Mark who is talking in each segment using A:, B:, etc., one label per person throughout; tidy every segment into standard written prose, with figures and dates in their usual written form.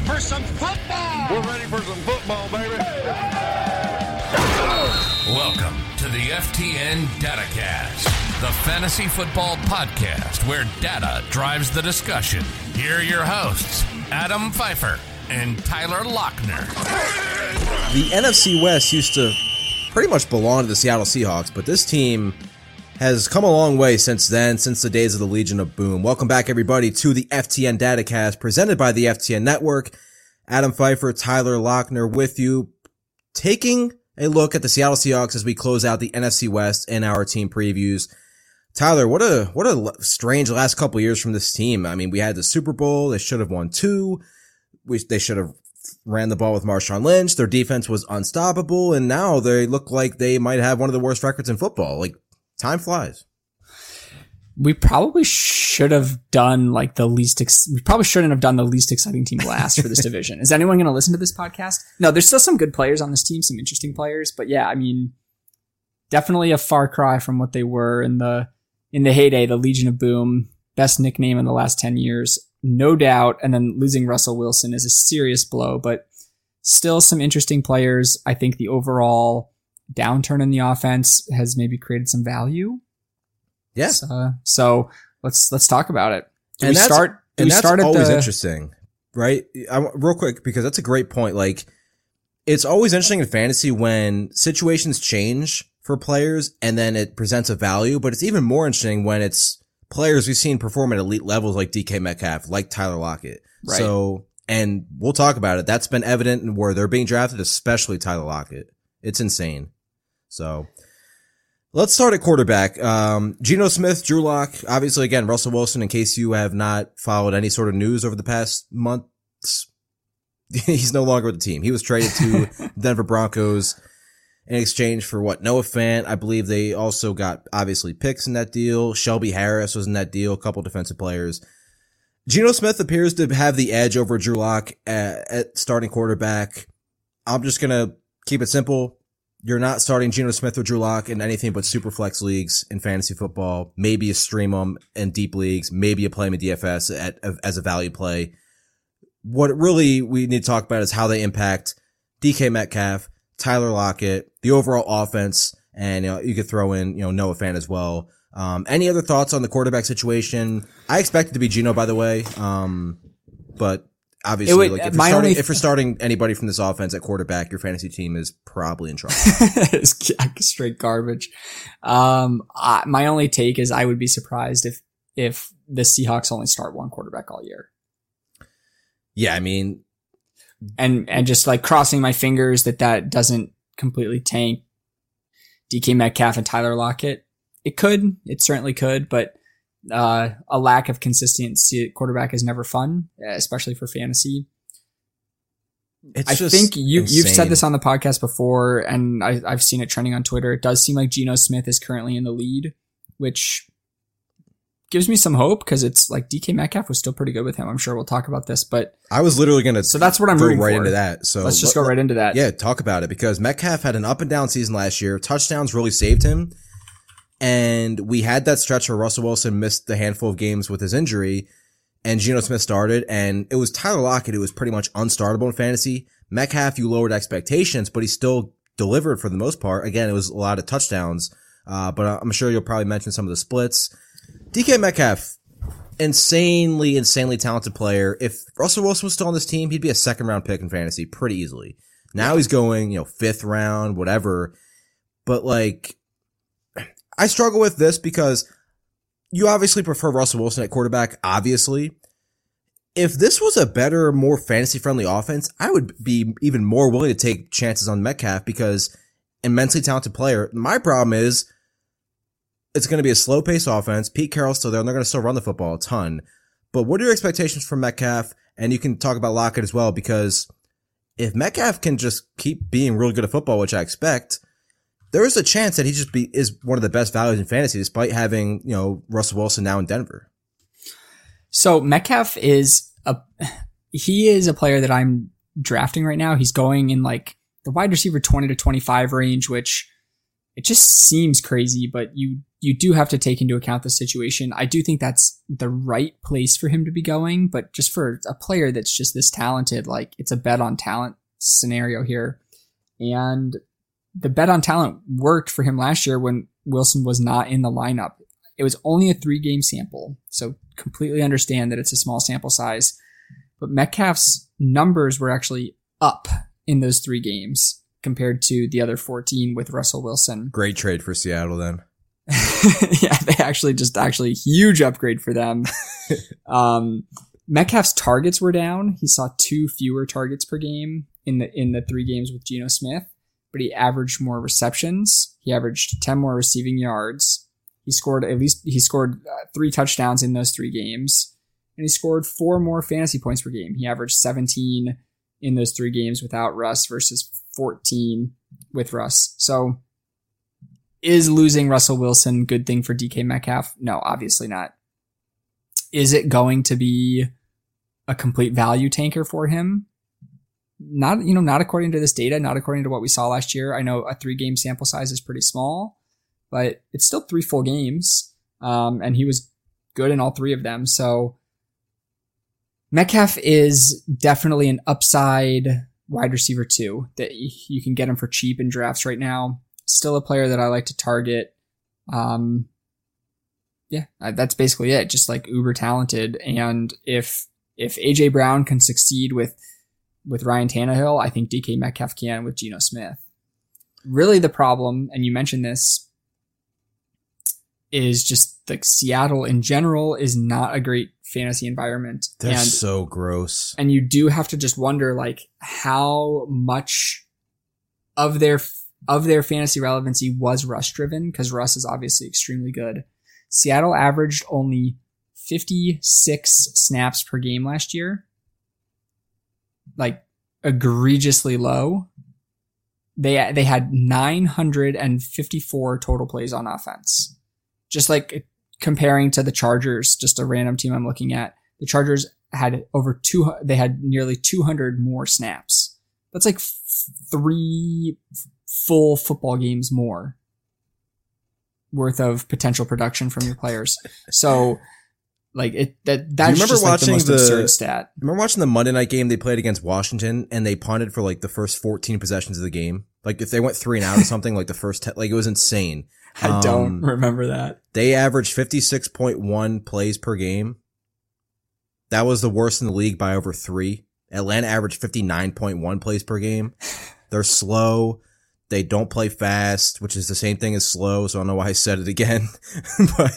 A: for some football.
B: We're ready for some football, baby.
C: Welcome to the FTN DataCast, the fantasy football podcast where data drives the discussion. Here are your hosts, Adam Pfeiffer and Tyler Lochner.
D: The NFC West used to pretty much belong to the Seattle Seahawks, but this team has come a long way since then, since the days of the Legion of Boom. Welcome back, everybody, to the FTN DataCast, presented by the FTN Network. Adam Pfeiffer, Tyler Lochner with you, taking a look at the Seattle Seahawks as we close out the NFC West in our team previews. Tyler, what a strange last couple years from this team. I mean, we had the Super Bowl. They should have won 2. They should have ran the ball with Marshawn Lynch. Their defense was unstoppable, and now they look like they might have one of the worst records in football. Like, time flies.
E: We probably should have done we probably shouldn't have done the least exciting team last for this division. Is anyone going to listen to this podcast? No, there's still some good players on this team, some interesting players, but yeah, I mean, definitely a far cry from what they were in the heyday, the Legion of Boom, best nickname in the last 10 years, no doubt. And then losing Russell Wilson is a serious blow, but still some interesting players. I think the overall downturn in the offense has maybe created some value.
D: Yeah.
E: So let's talk about it.
D: That's always interesting, right? Real quick, because that's a great point. Like, it's always interesting in fantasy when situations change for players and then it presents a value, but it's even more interesting when it's players we've seen perform at elite levels like DK Metcalf, like Tyler Lockett.
E: Right.
D: So, and we'll talk about it. That's been evident in where they're being drafted, especially Tyler Lockett. It's insane. So let's start at quarterback. Geno Smith, Drew Lock, obviously again, Russell Wilson, in case you have not followed any sort of news over the past months, he's no longer with the team. He was traded to Denver Broncos in exchange for Noah Fant. I believe they also got obviously picks in that deal. Shelby Harris was in that deal, a couple defensive players. Geno Smith appears to have the edge over Drew Lock at starting quarterback. I'm just going to keep it simple. You're not starting Geno Smith or Drew Lock in anything but super flex leagues in fantasy football. Maybe you stream them in deep leagues. Maybe you play them in DFS as a value play. What really we need to talk about is how they impact DK Metcalf, Tyler Lockett, the overall offense, and you could throw in Noah Fant as well. Any other thoughts on the quarterback situation? I expect it to be Geno, by the way, but obviously, if you're starting anybody from this offense at quarterback, your fantasy team is probably in trouble.
E: It's straight garbage. My only take is I would be surprised if the Seahawks only start one quarterback all year.
D: Yeah, I mean,
E: and just like crossing my fingers that doesn't completely tank DK Metcalf and Tyler Lockett. It certainly could, but a lack of consistency at quarterback is never fun, especially for fantasy. I think you've said this on the podcast before, and I've seen it trending on Twitter. It does seem like Geno Smith is currently in the lead, which gives me some hope because it's like DK Metcalf was still pretty good with him. I'm sure we'll talk about this, but
D: I was literally going to.
E: So that's what I'm rooting
D: right
E: for.
D: Into that. So
E: let's just go right into that.
D: Yeah, talk about it because Metcalf had an up and down season last year. Touchdowns really saved him. And we had that stretch where Russell Wilson missed a handful of games with his injury and Geno Smith started, and it was Tyler Lockett who was pretty much unstartable in fantasy. Metcalf, you lowered expectations, but he still delivered for the most part. Again, it was a lot of touchdowns, but I'm sure you'll probably mention some of the splits. DK Metcalf, insanely talented player. If Russell Wilson was still on this team, he'd be a second round pick in fantasy pretty easily. Now he's going, 5th round, whatever. But I struggle with this because you obviously prefer Russell Wilson at quarterback, obviously. If this was a better, more fantasy-friendly offense, I would be even more willing to take chances on Metcalf because immensely talented player. My problem is it's going to be a slow-paced offense. Pete Carroll's still there, and they're going to still run the football a ton. But what are your expectations for Metcalf? And you can talk about Lockett as well because if Metcalf can just keep being really good at football, which I expect, there is a chance that he is one of the best values in fantasy, despite having, Russell Wilson now in Denver.
E: So Metcalf is a player that I'm drafting right now. He's going in the wide receiver 20 to 25 range, which it just seems crazy, but you you do have to take into account the situation. I do think that's the right place for him to be going, but just for a player that's just this talented, like it's a bet on talent scenario here. And the bet on talent worked for him last year when Wilson was not in the lineup. It was only a 3-game sample, so completely understand that it's a small sample size. But Metcalf's numbers were actually up in those 3 games compared to the other 14 with Russell Wilson.
D: Great trade for Seattle then.
E: Yeah, they actually huge upgrade for them. Metcalf's targets were down. He saw 2 fewer targets per game in the 3 games with Geno Smith, but he averaged more receptions. He averaged 10 more receiving yards. He scored 3 touchdowns in those 3 games, and he scored 4 more fantasy points per game. He averaged 17 in those 3 games without Russ versus 14 with Russ. So is losing Russell Wilson good thing for DK Metcalf? No, obviously not. Is it going to be a complete value tanker for him? Not according to this data, not according to what we saw last year. I know a 3-game sample size is pretty small, but it's still 3 full games. And he was good in all 3 of them. So Metcalf is definitely an upside wide receiver 2 that you can get him for cheap in drafts right now. Still a player that I like to target. That's basically it. Just like uber talented. And if AJ Brown can succeed with Ryan Tannehill, I think DK Metcalf can with Geno Smith. Really the problem, and you mentioned this, is just like Seattle in general is not a great fantasy environment.
D: They're so gross.
E: And you do have to just wonder like how much of their fantasy relevancy was Russ driven, because Russ is obviously extremely good. Seattle averaged only 56 snaps per game last year. Like egregiously low. They had 954 total plays on offense. Just like comparing to the Chargers, just a random team I'm looking at. The Chargers had they had nearly 200 more snaps. That's like 3 full football games more worth of potential production from your players. So like that's just like the most absurd stat.
D: Remember watching the Monday night game they played against Washington and they punted for like the first 14 possessions of the game? Like if they went 3 and out or something, like the first 10, like it was insane.
E: I don't remember that.
D: They averaged 56.1 plays per game. That was the worst in the league by over 3. Atlanta averaged 59.1 plays per game. They're slow. They don't play fast, which is the same thing as slow. So I don't know why I said it again, but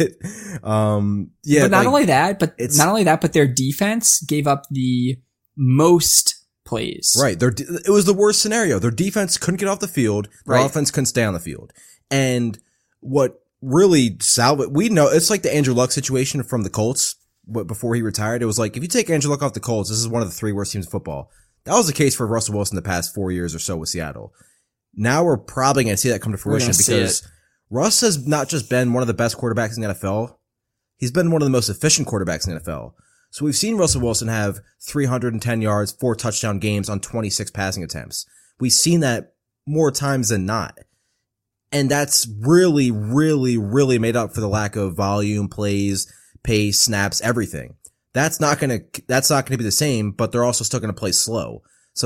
E: not only that, but their defense gave up the most plays.
D: Right. It was the worst scenario. Their defense couldn't get off the field. Their offense couldn't stay on the field. And what really we know it's like the Andrew Luck situation from the Colts before he retired. It was like, if you take Andrew Luck off the Colts, this is one of the 3 worst teams in football. That was the case for Russell Wilson the past 4 years or so with Seattle. Now we're probably going to see that come to fruition because Russ has not just been one of the best quarterbacks in the NFL. He's been one of the most efficient quarterbacks in the NFL. So we've seen Russell Wilson have 310 yards, 4 touchdown games on 26 passing attempts. We've seen that more times than not. And that's really, really, really made up for the lack of volume, plays, pace, snaps, everything. That's not going to be the same, but they're also still going to play slow. So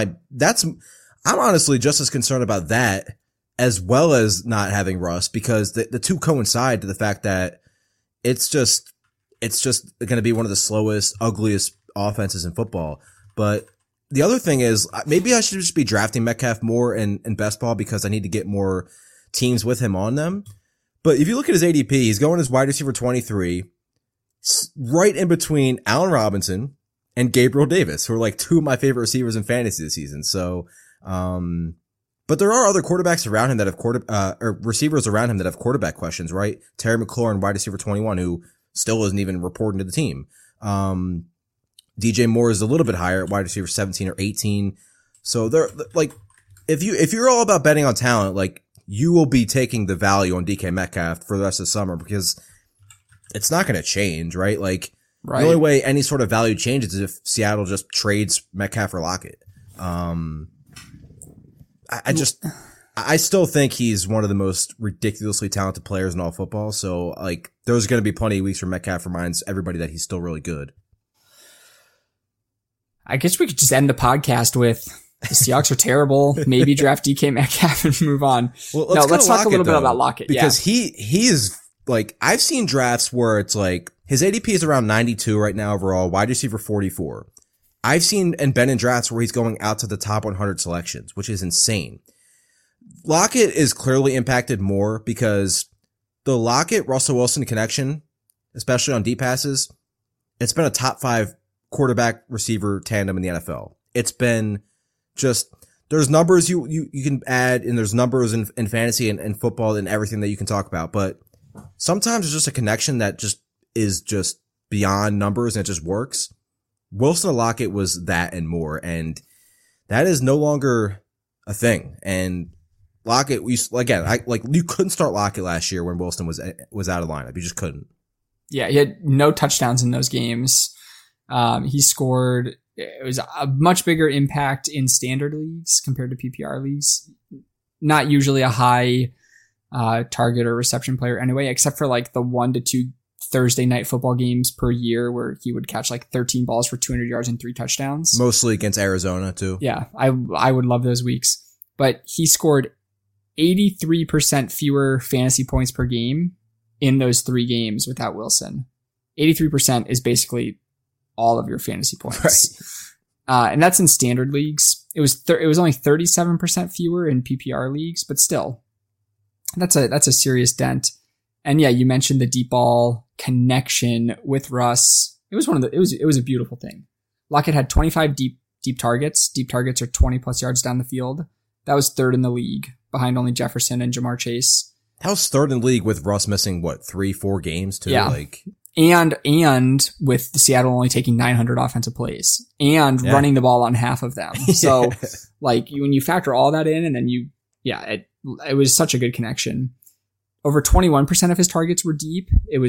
D: I'm honestly just as concerned about that as well as not having Russ, because the 2 coincide to the fact that it's just going to be one of the slowest, ugliest offenses in football. But the other thing is maybe I should just be drafting Metcalf more in best ball because I need to get more teams with him on them. But if you look at his ADP, he's going as wide receiver 23, right in between Allen Robinson and Gabriel Davis, who are like 2 of my favorite receivers in fantasy this season. So, but there are other quarterbacks around him that have or receivers around him that have quarterback questions, right? Terry McLaurin, wide receiver 21, who still isn't even reporting to the team. DJ Moore is a little bit higher at wide receiver 17 or 18. So they're like, if you're all about betting on talent, like you will be taking the value on DK Metcalf for the rest of the summer because it's not going to change, right? Like the only way any sort of value changes is if Seattle just trades Metcalf or Lockett. I still think he's one of the most ridiculously talented players in all football. So, like, there's going to be plenty of weeks where Metcalf reminds everybody that he's still really good.
E: I guess we could just end the podcast with the Seahawks are terrible. Maybe draft DK Metcalf and move on.
D: Well,
E: let's talk a little bit about Lockett.
D: Because he is, like, I've seen drafts where it's like, his ADP is around 92 right now overall, wide receiver 44. I've seen and been in drafts where he's going out to the top 100 selections, which is insane. Lockett is clearly impacted more because the Lockett-Russell Wilson connection, especially on deep passes, it's been a top 5 quarterback receiver tandem in the NFL. It's been just, there's numbers you can add, and there's numbers in fantasy and football and everything that you can talk about, but sometimes it's just a connection that just is just beyond numbers and it just works. Wilson and Lockett was that and more, and that is no longer a thing. And Lockett, you couldn't start Lockett last year when Wilson was out of lineup. You just couldn't.
E: Yeah, he had no touchdowns in those games. He scored. It was a much bigger impact in standard leagues compared to PPR leagues. Not usually a high target or reception player anyway, except for like the 1 to 2 Thursday night football games per year where he would catch like 13 balls for 200 yards and 3 touchdowns.
D: Mostly against Arizona too.
E: Yeah, I would love those weeks. But he scored 83% fewer fantasy points per game in those 3 games without Wilson. 83% is basically all of your fantasy points. Right. And that's in standard leagues. It was only 37% fewer in PPR leagues, but still, that's a serious dent. And yeah, you mentioned the deep ball connection with Russ. It was a beautiful thing. Lockett had 25 deep targets. Deep targets are 20 plus yards down the field. That was 3rd in the league, behind only Jefferson and Jamar Chase.
D: That was 3rd in the league with Russ missing 3-4 games too.
E: Yeah. And with the Seattle only taking 900 offensive plays and running the ball on half of them. So like when you factor all that in, and then it was such a good connection. Over 21% of his targets were deep.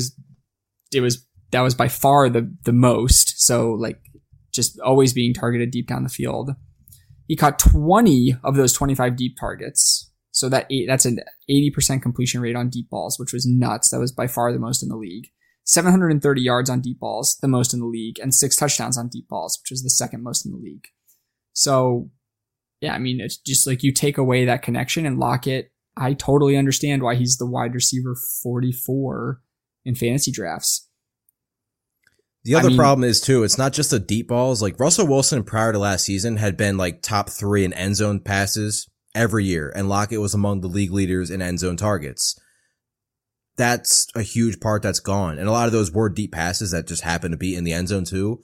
E: That was by far the most. So like just always being targeted deep down the field. He caught 20 of those 25 deep targets. So that's an 80% completion rate on deep balls, which was nuts. That was by far the most in the league. 730 yards on deep balls, the most in the league, and 6 touchdowns on deep balls, which was the 2nd most in the league. So, yeah, I mean, it's just like you take away that connection and Lockett. I totally understand why he's the wide receiver 44 in fantasy drafts.
D: The other problem is too, it's not just the deep balls. Like Russell Wilson prior to last season had been like top 3 in end zone passes every year, and Lockett was among the league leaders in end zone targets. That's a huge part that's gone. And a lot of those were deep passes that just happen to be in the end zone too.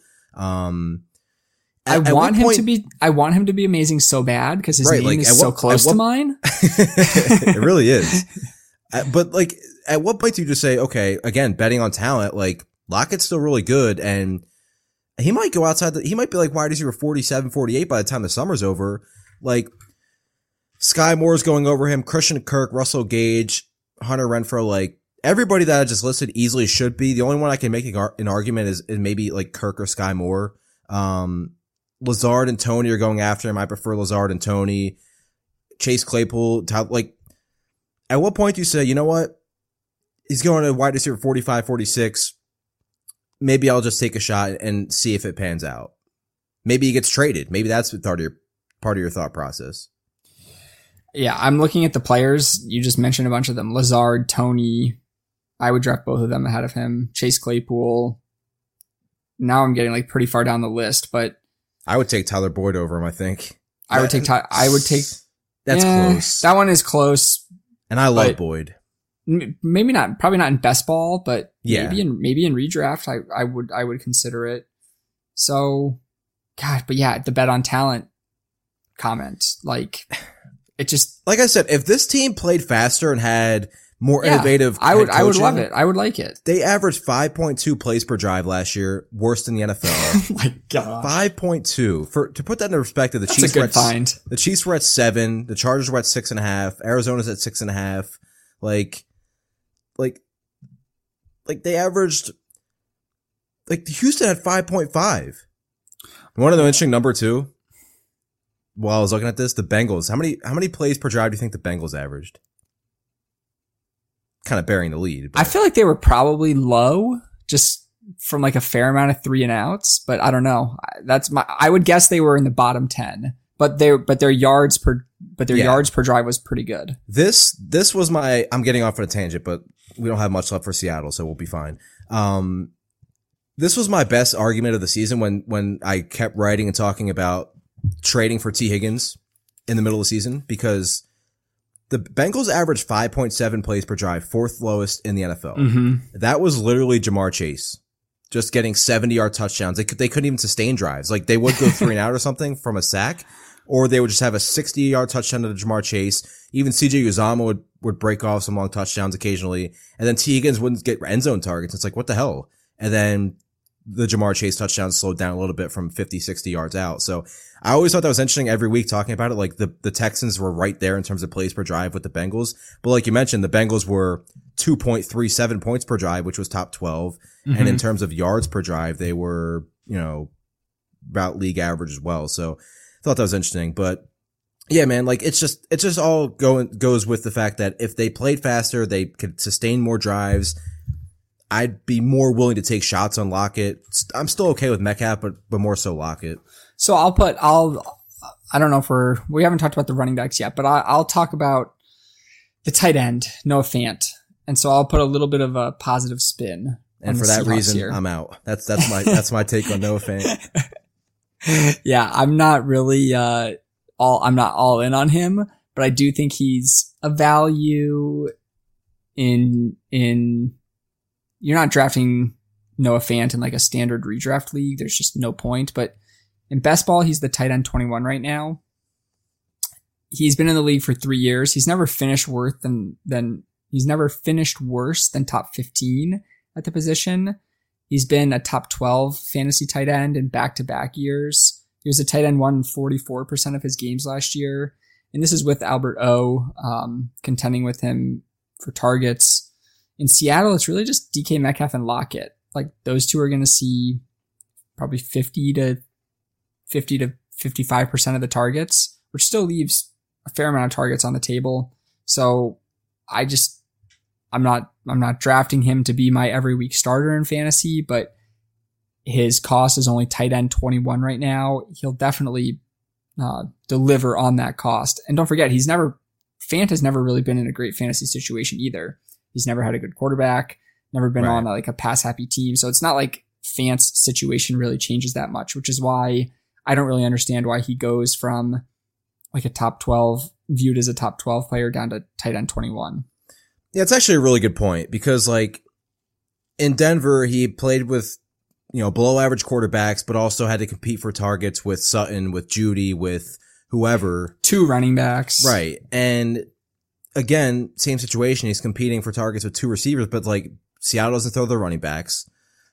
D: I want him to be amazing so bad because his name is so close to mine. It really is. But like, at what point do you just say, okay, again, betting on talent, like Lockett's still really good and he might go outside he might be like wide receiver 47, 48 by the time the summer's over. Like Sky Moore's going over him, Christian Kirk, Russell Gage, Hunter Renfrow, like everybody that I just listed easily should be. The only one I can make an argument is maybe like Kirk or Sky Moore. Lazard and Tony are going after him. I prefer Lazard and Tony. Chase Claypool, like, at what point do you say, you know what? He's going to wide receiver 45, 46. Maybe I'll just take a shot and see if it pans out. Maybe he gets traded. Maybe that's part of your thought process.
E: Yeah, I'm looking at the players. You just mentioned a bunch of them. Lazard, Tony. I would draft both of them ahead of him. Chase Claypool. Now I'm getting like pretty far down the list, but
D: I would take Tyler Boyd over him, I think.
E: That's
D: close.
E: That one is close.
D: And I love Boyd.
E: Maybe not, probably not in best ball, but
D: yeah.
E: maybe in redraft, I would consider it. So, God, but yeah, the bet on talent comment, like it just,
D: like I said, if this team played faster and had more innovative,
E: I would love it. I would like it.
D: They averaged 5.2 plays per drive last year, worst in the NFL.
E: Oh my God,
D: 5.2. To put that into perspective,
E: That's a good find.
D: The Chiefs were at 7, the Chargers were at 6.5, Arizona's at 6.5. Like they averaged, like Houston had 5.5. Want to know an interesting number too? while I was looking at this, the Bengals. How many plays per drive do you think the Bengals averaged? Kind of bearing the lead.
E: I feel like they were probably low, just from like a fair amount of 3 and outs, but I don't know. I would guess they were in the bottom 10, but their yards per drive was pretty good.
D: This was I'm getting off on a tangent, but we don't have much left for Seattle, so we'll be fine. This was my best argument of the season when I kept writing and talking about trading for T. Higgins in the middle of the season, because the Bengals averaged 5.7 plays per drive, 4th lowest in the NFL. Mm-hmm. That was literally Jamar Chase just getting 70-yard touchdowns. They couldn't even sustain drives. Like, they would go 3 and out or something from a sack, or they would just have a 60-yard touchdown to Jamar Chase. Even CJ Uzomah would break off some long touchdowns occasionally, and then T. Higgins wouldn't get end zone targets. It's like, what the hell? And then the Jamar Chase touchdowns slowed down a little bit from 50, 60 yards out. So I always thought that was interesting every week talking about it. Like, the Texans were right there in terms of plays per drive with the Bengals. But like you mentioned, the Bengals were 2.37 points per drive, which was top 12. Mm-hmm. And in terms of yards per drive, they were, about league average as well. So I thought that was interesting. But yeah, man, like, it's just all goes with the fact that if they played faster, they could sustain more drives. I'd be more willing to take shots on Lockett. I'm still okay with Metcalf, but more so Lockett.
E: So I don't know if we haven't talked about the running backs yet, but I'll talk about the tight end, Noah Fant. And so I'll put a little bit of a positive spin.
D: And for that reason, here. I'm out. That's my take on Noah Fant.
E: Yeah, I'm not really, I'm not all in on him, but I do think he's a value in you're not drafting Noah Fant in like a standard redraft league. There's just no point. But in best ball, he's the tight end 21 right now. He's been in the league for 3 years. He's never finished worse than top 15 at the position. He's been a top 12 fantasy tight end in back-to-back years. He was a tight end 1 in 44% of his games last year. And this is with Albert O contending with him for targets. In Seattle, it's really just DK Metcalf and Lockett. Like, those two are going to see probably 50 to 55% of the targets, which still leaves a fair amount of targets on the table. So I'm not drafting him to be my every week starter in fantasy, but his cost is only tight end 21 right now. He'll definitely deliver on that cost. And don't forget, Fant has never really been in a great fantasy situation either. He's never had a good quarterback, never been on like a pass happy team. So it's not like Fant's situation really changes that much, which is why I don't really understand why he goes from like a top 12, viewed as a top 12 player, down to tight end 21.
D: Yeah, it's actually a really good point, because like in Denver, he played with, below average quarterbacks, but also had to compete for targets with Sutton, with Judy, with whoever.
E: 2 running backs.
D: Right. And again, same situation. He's competing for targets with 2 receivers, but like Seattle doesn't throw their running backs.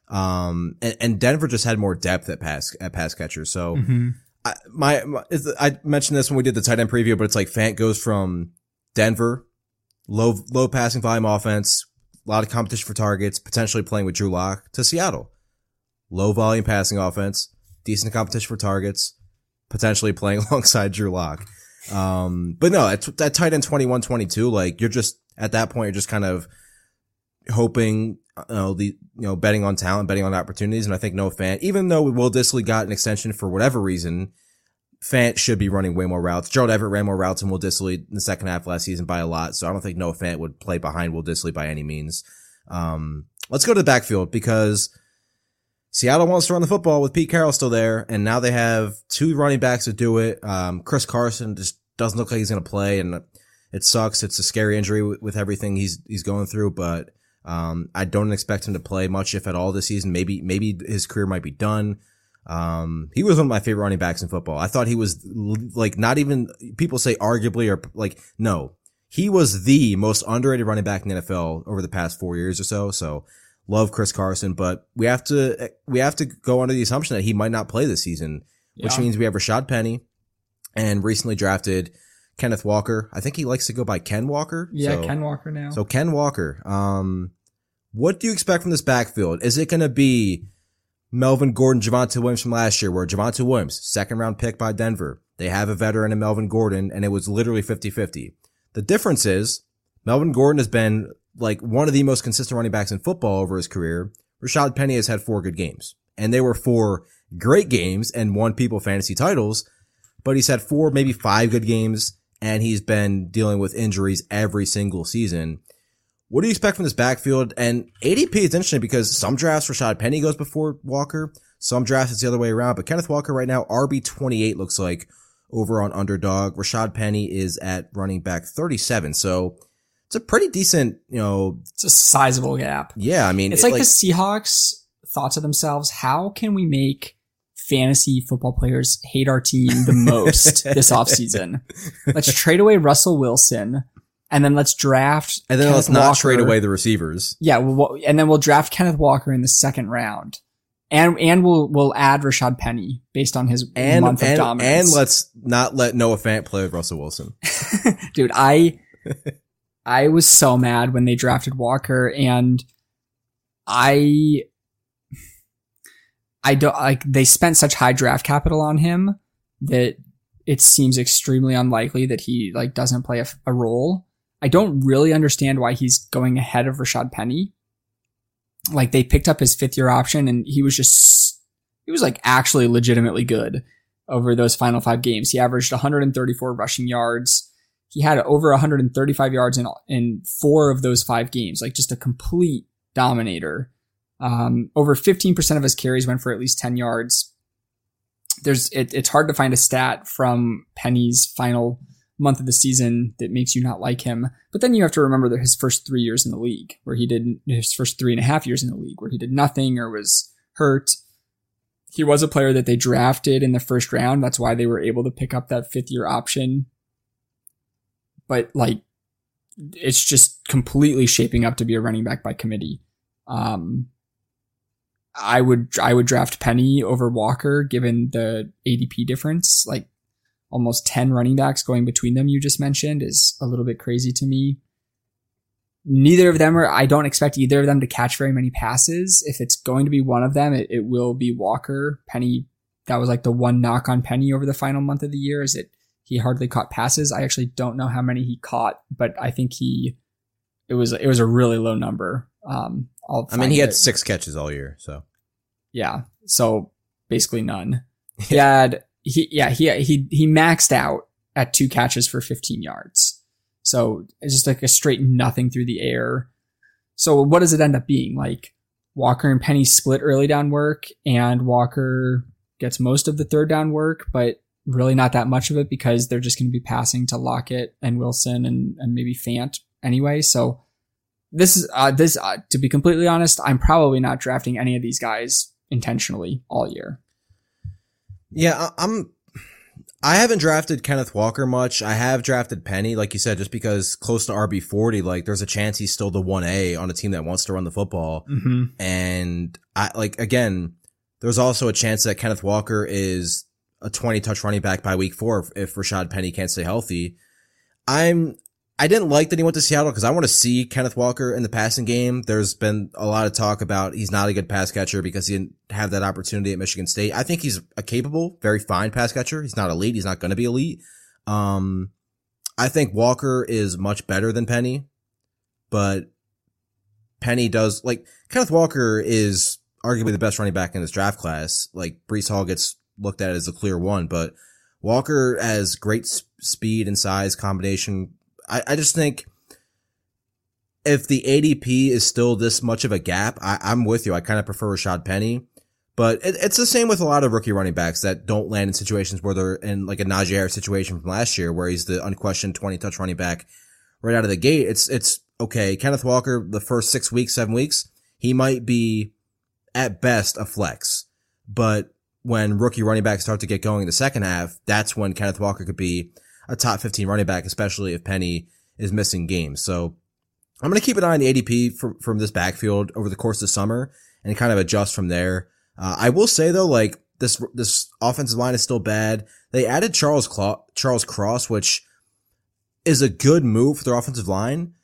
D: And Denver just had more depth at pass catchers. So mm-hmm. I mentioned this when we did the tight end preview, but it's like Fant goes from Denver, low passing volume offense, a lot of competition for targets, potentially playing with Drew Lock, to Seattle. Low volume passing offense, decent competition for targets, potentially playing alongside Drew Lock. But no, that tight end 21-22, like, you're just, at that point, you're just kind of hoping, betting on talent, betting on opportunities. And I think Noah Fant, even though Will Dissly got an extension for whatever reason, Fant should be running way more routes. Gerald Everett ran more routes than Will Dissly in the second half last season by a lot. So I don't think Noah Fant would play behind Will Dissly by any means. Let's go to the backfield, because Seattle wants to run the football with Pete Carroll still there. And now they have 2 running backs that do it. Chris Carson just doesn't look like he's going to play, and it sucks. It's a scary injury with everything he's going through, but I don't expect him to play much, if at all, this season. Maybe his career might be done. He was one of my favorite running backs in football. I thought he was like, not even, people say arguably, or like, no, he was the most underrated running back in the NFL over the past 4 years or so. So love Chris Carson, but we have to go under the assumption that he might not play this season, which means we have Rashad Penny and recently drafted Kenneth Walker. I think he likes to go by Ken Walker.
E: Yeah, Ken Walker now.
D: So Ken Walker. What do you expect from this backfield? Is it going to be Melvin Gordon, Javonte Williams from last year, where Javonte Williams, second round pick by Denver. They have a veteran in Melvin Gordon, and it was literally 50-50. The difference is Melvin Gordon has been like one of the most consistent running backs in football over his career. Rashad Penny has had 4 good games, and they were 4 great games and won people fantasy titles, but he's had 4, maybe 5 good games, and he's been dealing with injuries every single season. What do you expect from this backfield? And ADP is interesting because some drafts Rashad Penny goes before Walker. Some drafts it's the other way around. But Kenneth Walker right now, RB28 looks like over on Underdog. Rashad Penny is at running back 37. So it's a pretty decent,
E: it's a sizable gap.
D: Yeah, I mean.
E: It's like the Seahawks thought to themselves, how can we make fantasy football players hate our team the most this offseason? Let's trade away Russell Wilson. And then let's draft.
D: And then let's not trade away the receivers.
E: Yeah, and then we'll draft Kenneth Walker in the second round, and we'll add Rashad Penny based on his month of dominance.
D: And let's not let Noah Fant play with Russell Wilson.
E: Dude, I was so mad when they drafted Walker, and I don't like they spent such high draft capital on him that it seems extremely unlikely that he doesn't play a role. I don't really understand why he's going ahead of Rashad Penny. Like, they picked up his 5th-year option, and he was actually legitimately good over those final 5 games. He averaged 134 rushing yards. He had over 135 yards in 4 of those 5 games. Like, just a complete dominator. Over 15% of his carries went for at least 10 yards. It's hard to find a stat from Penny's final month of the season that makes you not like him. But then you have to remember that his first 3 years in the league, his first 3.5 years in the league, where he did nothing or was hurt. He was a player that they drafted in the first round. That's why they were able to pick up that 5th-year option. But it's just completely shaping up to be a running back by committee. I would draft Penny over Walker given the ADP difference. Almost 10 running backs going between them, you just mentioned, is a little bit crazy to me. Neither of them I don't expect either of them to catch very many passes. If it's going to be one of them, it will be Walker. Penny, that was the one knock on Penny over the final month of the year, is that he hardly caught passes. I actually don't know how many he caught, but I think it was a really low number.
D: He had 6 catches all year, so.
E: Yeah. So basically none. He maxed out at 2 catches for 15 yards. So it's just a straight nothing through the air. So what does it end up being? Walker and Penny split early down work, and Walker gets most of the third down work, but really not that much of it because they're just going to be passing to Lockett and Wilson and maybe Fant anyway. So this is to be completely honest, I'm probably not drafting any of these guys intentionally all year.
D: Yeah, I haven't drafted Kenneth Walker much. I have drafted Penny, like you said, just because close to RB40, there's a chance he's still the 1A on a team that wants to run the football.
E: Mm-hmm.
D: And again, there's also a chance that Kenneth Walker is a 20-touch running back by week 4 if Rashad Penny can't stay healthy. I didn't like that he went to Seattle because I want to see Kenneth Walker in the passing game. There's been a lot of talk about he's not a good pass catcher because he didn't have that opportunity at Michigan State. I think he's a capable, very fine pass catcher. He's not elite. He's not going to be elite. I think Walker is much better than Penny, but Penny does Kenneth Walker is arguably the best running back in this draft class. Breece Hall gets looked at as a clear one, but Walker has great speed and size combination. I just think if the ADP is still this much of a gap, I'm with you. I kind of prefer Rashad Penny, but it's the same with a lot of rookie running backs that don't land in situations where they're in a Najee Harris situation from last year where he's the unquestioned 20-touch running back right out of the gate. It's okay. Kenneth Walker, the first 6 weeks, 7 weeks, he might be at best a flex, but when rookie running backs start to get going in the second half, that's when Kenneth Walker could be a top 15 running back, especially if Penny is missing games. So I'm going to keep an eye on the ADP from this backfield over the course of the summer and kind of adjust from there. I will say though, this offensive line is still bad. They added Charles Cross, which is a good move for their offensive line,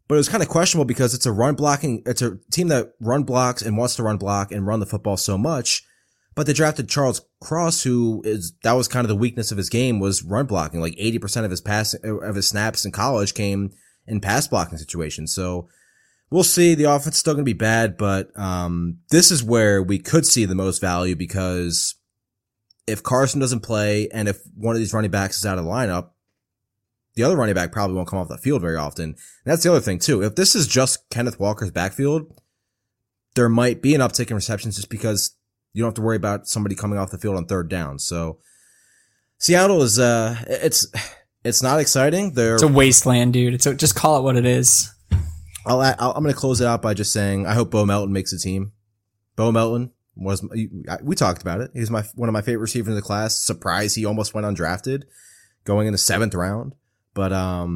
D: But it was kind of questionable because it's a team that run blocks and wants to run block and run the football so much. But they drafted Charles Cross, that was kind of the weakness of his game, was run blocking. Like 80% of his snaps in college came in pass blocking situations. So we'll see. The offense is still going to be bad, but this is where we could see the most value, because if Carson doesn't play and if one of these running backs is out of the lineup, the other running back probably won't come off the field very often. And that's the other thing too. If this is just Kenneth Walker's backfield, there might be an uptick in receptions just because you don't have to worry about somebody coming off the field on third down. So Seattle is, it's not exciting.
E: It's a wasteland, dude. Just call it what it is.
D: I'm going to close it out by just saying, I hope Bo Melton makes a team. Bo Melton we talked about it. He's one of my favorite receivers in the class. Surprised he almost went undrafted going in the 7th round. But,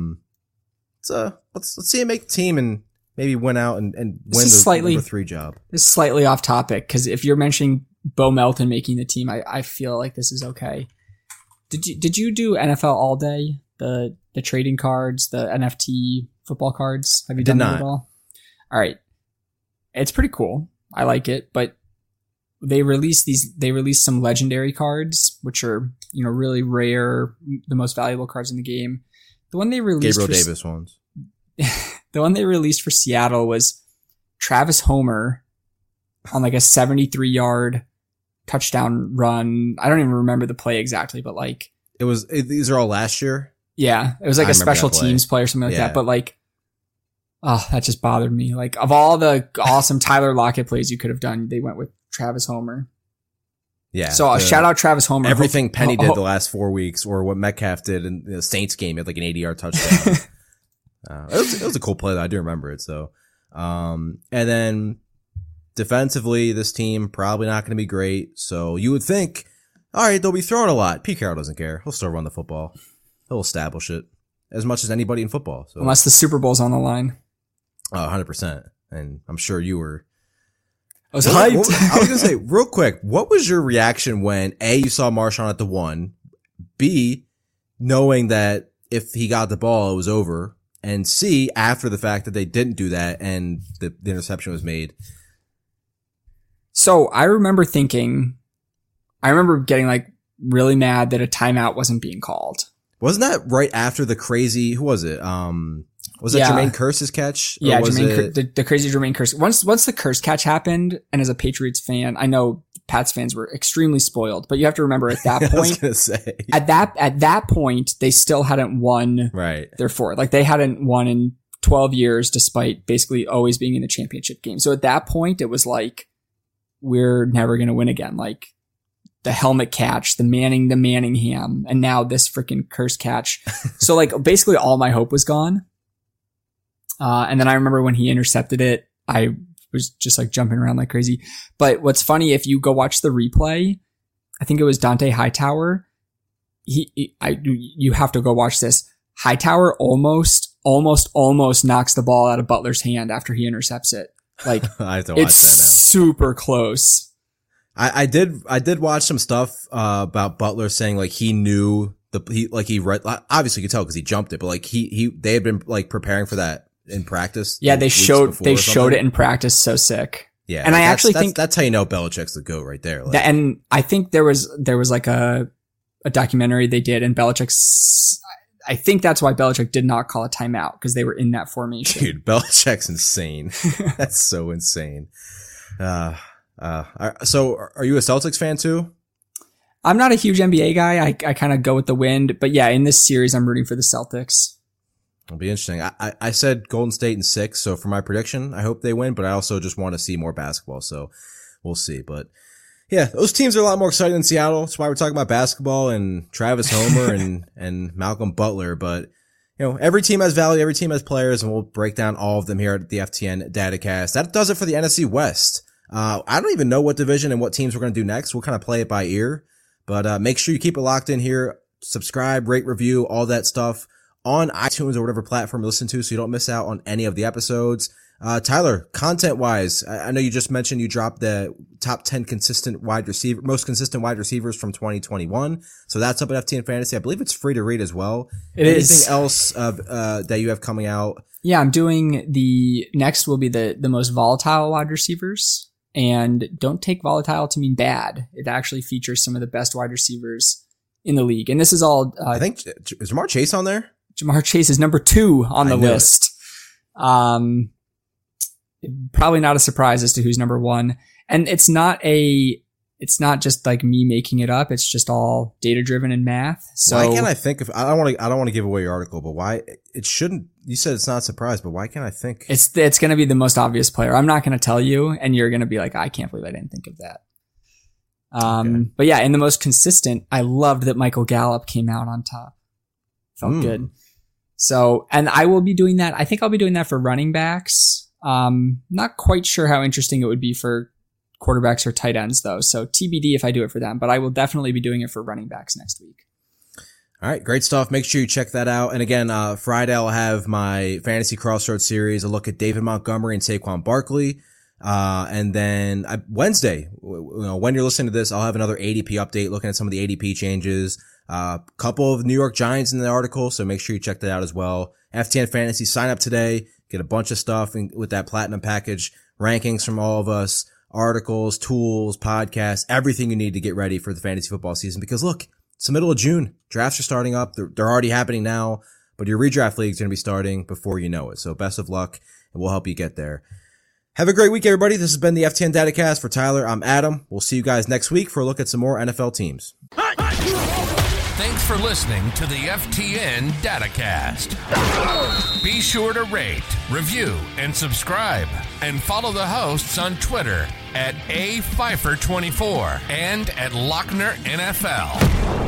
D: let's see him make the team and maybe win out and win the number 3 job.
E: This is slightly off topic, because if you're mentioning Bo Melton making the team, I feel like this is okay. Did you do NFL All Day? The trading cards, the NFT football cards? Have you done that at all? All right. It's pretty cool. I like it, but they released some legendary cards, which are, really rare, the most valuable cards in the game. The one they released
D: Gabriel Davis ones.
E: The one they released for Seattle was Travis Homer on like a 73-yard touchdown run. I don't even remember the play exactly, but like
D: these are all last year.
E: Yeah, it was like a special teams play or something like that. But like, oh, that just bothered me. Like, of all the awesome Tyler Lockett plays you could have done, they went with Travis Homer. Yeah. So shout out Travis Homer.
D: Everything Penny did the last 4 weeks, or what Metcalf did in the Saints game, he had like an 80-yard touchdown. It was a cool play though. I do remember it. So, and then defensively, this team probably not going to be great. So you would think, all right, they'll be throwing a lot. Pete Carroll doesn't care. He'll still run the football. He'll establish it as much as anybody in football. So.
E: Unless the Super Bowl's on the line.
D: 100%. And I'm sure you were.
E: I was hyped.
D: I was going to say, real quick, what was your reaction when A, you saw Marshawn at the 1, B, knowing that if he got the ball, it was over, and C, after the fact that they didn't do that and the interception was made?
E: So I remember getting like really mad that a timeout wasn't being called.
D: Wasn't that right after the crazy, who was it? Was it Jermaine Kearse's catch?
E: Yeah, the crazy Jermaine Kearse. Once the Kearse catch happened, and as a Patriots fan, I know Pats fans were extremely spoiled, but you have to remember at that point, I was gonna say. At that point, they still hadn't won their 4. Like, they hadn't won in 12 years, despite basically always being in the championship game. So at that point, it was like, we're never going to win again. Like, the helmet catch, the Manningham, and now this freaking Kearse catch. So like, basically all my hope was gone. And then I remember when he intercepted it, I was just like jumping around like crazy. But what's funny, if you go watch the replay, I think it was Dante Hightower. You have to go watch this. Hightower almost knocks the ball out of Butler's hand after he intercepts it. Like,
D: I have to watch
E: it's
D: that now.
E: Super close.
D: I did watch some stuff, about Butler saying like he knew he read, obviously you could tell because he jumped it, but like they had been like preparing for that in practice.
E: Yeah, they showed it in practice. So sick.
D: Yeah.
E: And
D: like
E: I actually think
D: that's how you know Belichick's the GOAT right there. Like,
E: and I think there was like a documentary they did, and I think that's why Belichick did not call a timeout, because they were in that formation.
D: Dude, Belichick's insane. That's so insane. So are you a Celtics fan too?
E: I'm not a huge NBA guy. I kind of go with the wind, but yeah, in this series, I'm rooting for the Celtics.
D: It'll be interesting. I said Golden State in 6. So for my prediction, I hope they win, but I also just want to see more basketball. So we'll see. But yeah, those teams are a lot more exciting than Seattle. That's why we're talking about basketball and Travis Homer and Malcolm Butler. But every team has value. Every team has players, and we'll break down all of them here at the FTN Datacast. That does it for the NFC West. I don't even know what division and what teams we're going to do next. We'll kind of play it by ear, but make sure you keep it locked in here. Subscribe, rate, review, all that stuff on iTunes or whatever platform you listen to, so you don't miss out on any of the episodes. Tyler, content-wise, I know you just mentioned you dropped the top 10 most consistent wide receivers from 2021. So that's up at FTN Fantasy. I believe it's free to read as well. Anything else that you have coming out?
E: Yeah, I'm doing next will be the most volatile wide receivers. And don't take volatile to mean bad. It actually features some of the best wide receivers in the league. And this is all...
D: I think, is Ja'Marr Chase on there?
E: Ja'Marr Chase is number 2 on the list. Probably not a surprise as to who's number 1. And it's not just like me making it up. It's just all data driven and math. So
D: why can't I think of, I don't want to give away your article, but why it shouldn't, you said it's not a surprise, but why can't I think?
E: It's going to be the most obvious player. I'm not going to tell you and you're going to be like, I can't believe I didn't think of that. Okay. But yeah, in the most consistent, I loved that Michael Gallup came out on top. Felt good. So, and I will be doing that. I think I'll be doing that for running backs. Not quite sure how interesting it would be for quarterbacks or tight ends though. So TBD if I do it for them, but I will definitely be doing it for running backs next week.
D: All right. Great stuff. Make sure you check that out. And again, Friday I'll have my Fantasy Crossroads series, a look at David Montgomery and Saquon Barkley. And then Wednesday, when you're listening to this, I'll have another ADP update looking at some of the ADP changes. Couple of New York Giants in the article. So make sure you check that out as well. FTN Fantasy, sign up today. Get a bunch of stuff with that platinum package, rankings from all of us, articles, tools, podcasts, everything you need to get ready for the fantasy football season. Because look, it's the middle of June. Drafts are starting up. They're already happening now, but your redraft league is going to be starting before you know it. So best of luck, and we'll help you get there. Have a great week, everybody. This has been the FTN Datacast. For Tyler, I'm Adam. We'll see you guys next week for a look at some more NFL teams.
C: Thanks for listening to the FTN Datacast. Be sure to rate, review, and subscribe. And follow the hosts on Twitter at @APfeiffer24 and @LochnerNFL.